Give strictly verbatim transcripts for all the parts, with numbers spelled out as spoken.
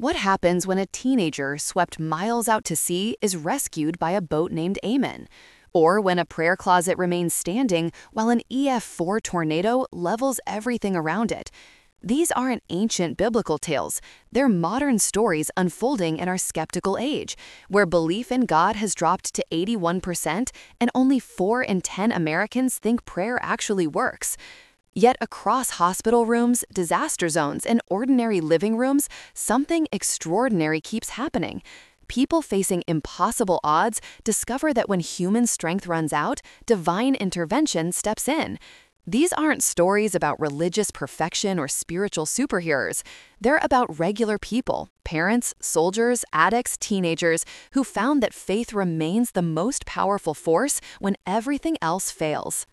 What happens when a teenager swept miles out to sea is rescued by a boat named Amen? Or when a prayer closet remains standing while an E F four tornado levels everything around it? These aren't ancient biblical tales. They're modern stories unfolding in our skeptical age, where belief in God has dropped to eighty-one percent and only four in ten Americans think prayer actually works. Yet across hospital rooms, disaster zones, and ordinary living rooms, something extraordinary keeps happening. People facing impossible odds discover that when human strength runs out, divine intervention steps in. These aren't stories about religious perfection or spiritual superheroes. They're about regular people, parents, soldiers, addicts, teenagers, who found that faith remains the most powerful force when everything else fails.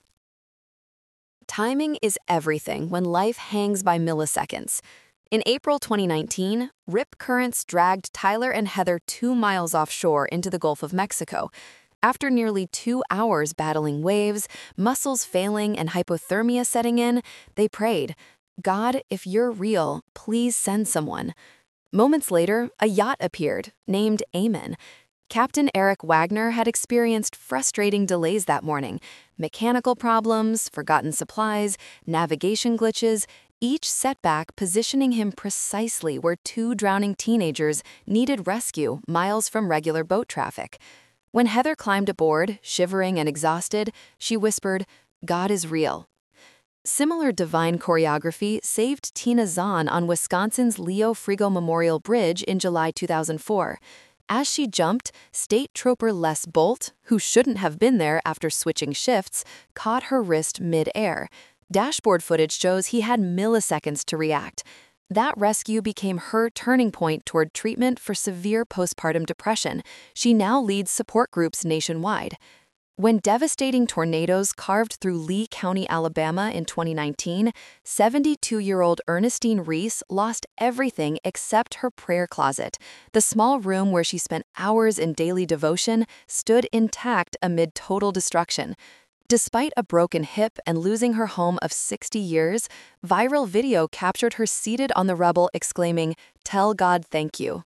Timing is everything when life hangs by milliseconds. In April twenty nineteen, rip currents dragged Tyler and Heather two miles offshore into the Gulf of Mexico. After nearly two hours battling waves, muscles failing, and hypothermia setting in, they prayed, "God, if you're real, please send someone." Moments later, a yacht appeared, named Amen. Captain Eric Wagner had experienced frustrating delays that morning. Mechanical problems, forgotten supplies, navigation glitches, each setback positioning him precisely where two drowning teenagers needed rescue miles from regular boat traffic. When Heather climbed aboard, shivering and exhausted, she whispered, "God is real." Similar divine choreography saved Tina Zahn on Wisconsin's Leo Frigo Memorial Bridge in July two thousand four. As she jumped, State Trooper Les Bolt, who shouldn't have been there after switching shifts, caught her wrist mid-air. Dashboard footage shows he had milliseconds to react. That rescue became her turning point toward treatment for severe postpartum depression. She now leads support groups nationwide. When devastating tornadoes carved through Lee County, Alabama in twenty nineteen, seventy-two-year-old Ernestine Reese lost everything except her prayer closet. The small room where she spent hours in daily devotion stood intact amid total destruction. Despite a broken hip and losing her home of sixty years, viral video captured her seated on the rubble exclaiming, "Tell God thank you."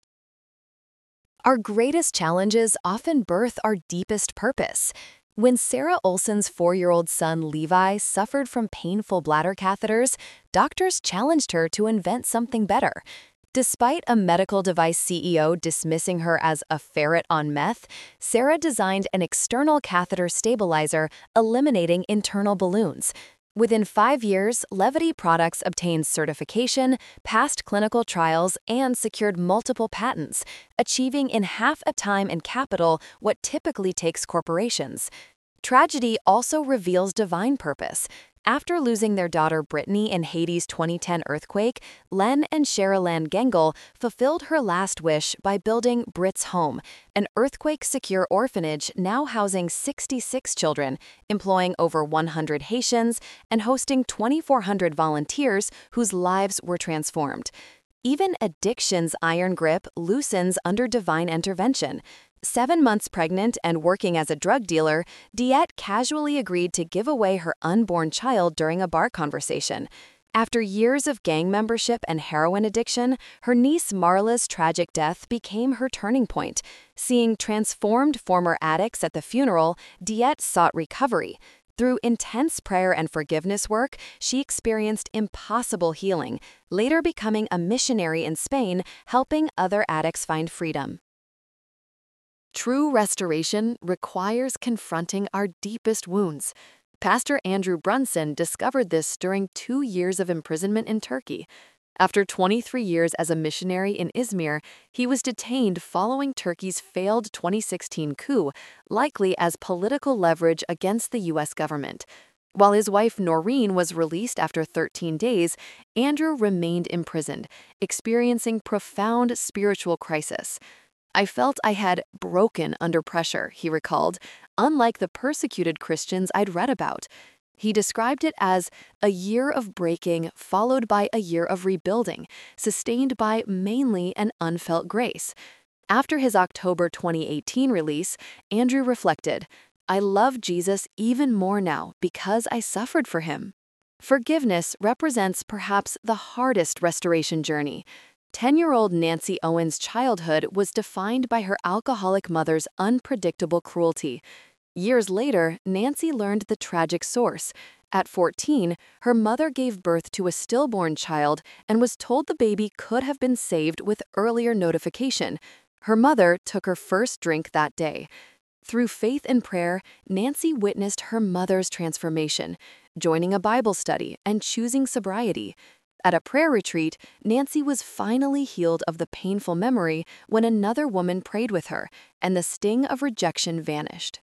Our greatest challenges often birth our deepest purpose. When Sarah Olson's four-year-old son Levi suffered from painful bladder catheters, doctors challenged her to invent something better. Despite a medical device C E O dismissing her as a ferret on meth, Sarah designed an external catheter stabilizer, eliminating internal balloons. Within five years, Levity Products obtained certification, passed clinical trials, and secured multiple patents, achieving in half a time and capital what typically takes corporations. Tragedy also reveals divine purpose. After losing their daughter Brittany in Haiti's twenty ten earthquake, Len and Sherilyn Gengel fulfilled her last wish by building Brit's Home, an earthquake-secure orphanage now housing sixty-six children, employing over one hundred Haitians, and hosting twenty-four hundred volunteers whose lives were transformed. Even addiction's iron grip loosens under divine intervention. Seven months pregnant and working as a drug dealer, Diette casually agreed to give away her unborn child during a bar conversation. After years of gang membership and heroin addiction, her niece Marla's tragic death became her turning point. Seeing transformed former addicts at the funeral, Diette sought recovery. Through intense prayer and forgiveness work, she experienced impossible healing, later becoming a missionary in Spain, helping other addicts find freedom. True restoration requires confronting our deepest wounds. Pastor Andrew Brunson discovered this during two years of imprisonment in Turkey. After twenty-three years as a missionary in Izmir, he was detained following Turkey's failed twenty sixteen coup, likely as political leverage against the U S government. While his wife Noreen was released after thirteen days, Andrew remained imprisoned, experiencing profound spiritual crisis. "I felt I had broken under pressure," he recalled, unlike the persecuted Christians I'd read about. He described it as a year of breaking followed by a year of rebuilding, sustained by mainly an unfelt grace. After his October twenty eighteen release, Andrew reflected, "I love Jesus even more now because I suffered for him." Forgiveness represents perhaps the hardest restoration journey. ten-year-old Nancy Owen's childhood was defined by her alcoholic mother's unpredictable cruelty. Years later, Nancy learned the tragic source. At fourteen, her mother gave birth to a stillborn child and was told the baby could have been saved with earlier notification. Her mother took her first drink that day. Through faith and prayer, Nancy witnessed her mother's transformation, joining a Bible study and choosing sobriety. At a prayer retreat, Nancy was finally healed of the painful memory when another woman prayed with her, and the sting of rejection vanished.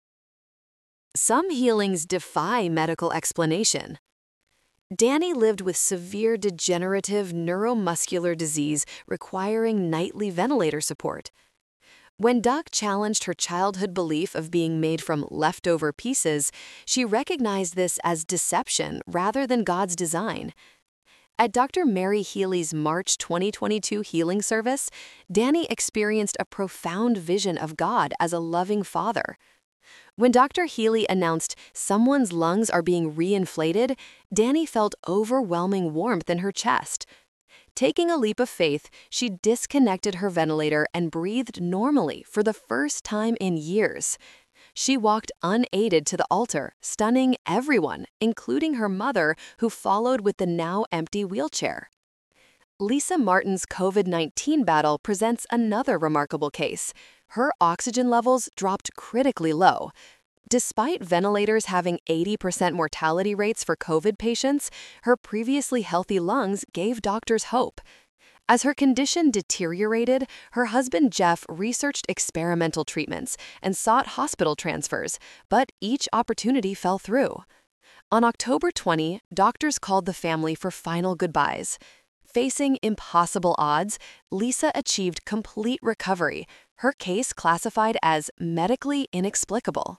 Some healings defy medical explanation. Danny lived with severe degenerative neuromuscular disease requiring nightly ventilator support. When Duck challenged her childhood belief of being made from leftover pieces, she recognized this as deception rather than God's design. At Doctor Mary Healy's March twenty twenty-two healing service, Danny experienced a profound vision of God as a loving father. When Doctor Healy announced someone's lungs are being reinflated, Danny felt overwhelming warmth in her chest. Taking a leap of faith, she disconnected her ventilator and breathed normally for the first time in years. She walked unaided to the altar, stunning everyone, including her mother, who followed with the now empty wheelchair. Lisa Martin's COVID nineteen battle presents another remarkable case. Her oxygen levels dropped critically low. Despite ventilators having eighty percent mortality rates for COVID patients, her previously healthy lungs gave doctors hope. As her condition deteriorated, her husband Jeff researched experimental treatments and sought hospital transfers, but each opportunity fell through. On October twentieth, doctors called the family for final goodbyes. Facing impossible odds, Lisa achieved complete recovery, her case classified as medically inexplicable.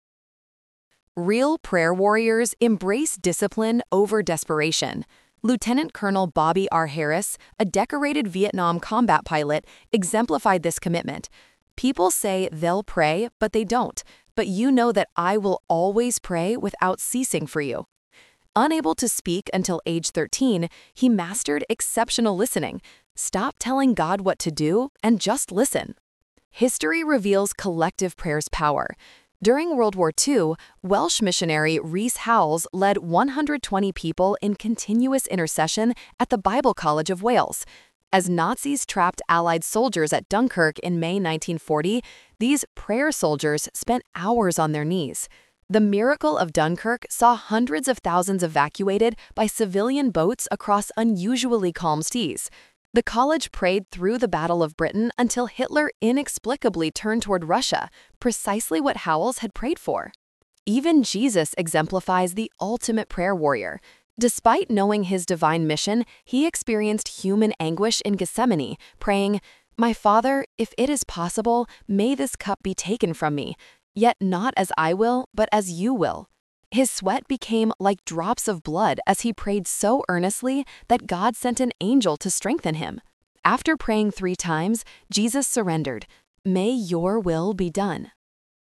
Real prayer warriors embrace discipline over desperation. Lieutenant Colonel Bobby R. Harris, a decorated Vietnam combat pilot, exemplified this commitment. People say they'll pray, but they don't. But you know that I will always pray without ceasing for you. Unable to speak until age thirteen, he mastered exceptional listening. Stop telling God what to do and just listen. History reveals collective prayer's power. During World War Two, Welsh missionary Rhys Howells led one hundred twenty people in continuous intercession at the Bible College of Wales. As Nazis trapped Allied soldiers at Dunkirk in May nineteen forty, these prayer soldiers spent hours on their knees. The miracle of Dunkirk saw hundreds of thousands evacuated by civilian boats across unusually calm seas. The college prayed through the Battle of Britain until Hitler inexplicably turned toward Russia, precisely what Howells had prayed for. Even Jesus exemplifies the ultimate prayer warrior. Despite knowing his divine mission, he experienced human anguish in Gethsemane, praying, "My Father, if it is possible, may this cup be taken from me. Yet not as I will, but as you will." His sweat became like drops of blood as he prayed so earnestly that God sent an angel to strengthen him. After praying three times, Jesus surrendered, "May your will be done."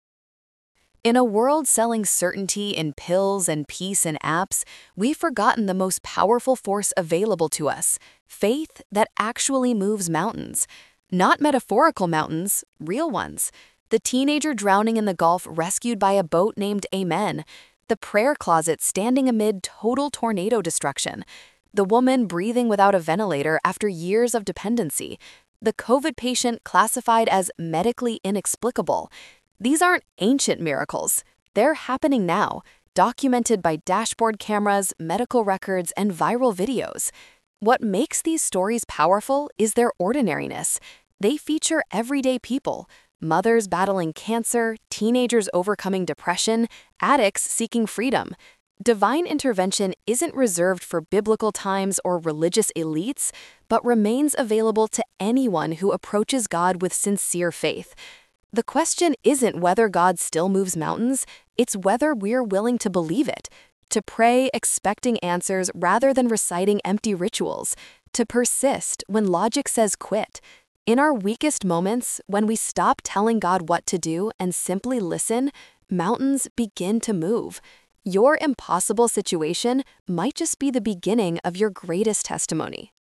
In a world selling certainty in pills and peace in apps, we've forgotten the most powerful force available to us, faith that actually moves mountains. Not metaphorical mountains, real ones. The teenager drowning in the Gulf rescued by a boat named Amen. The prayer closet standing amid total tornado destruction. The woman breathing without a ventilator after years of dependency. The COVID patient classified as medically inexplicable. These aren't ancient miracles. They're happening now, documented by dashboard cameras, medical records, and viral videos. What makes these stories powerful is their ordinariness. They feature everyday people. Mothers battling cancer, teenagers overcoming depression, addicts seeking freedom. Divine intervention isn't reserved for biblical times or religious elites, but remains available to anyone who approaches God with sincere faith. The question isn't whether God still moves mountains, it's whether we're willing to believe it, to pray expecting answers rather than reciting empty rituals, to persist when logic says quit. In our weakest moments, when we stop telling God what to do and simply listen, mountains begin to move. Your impossible situation might just be the beginning of your greatest testimony.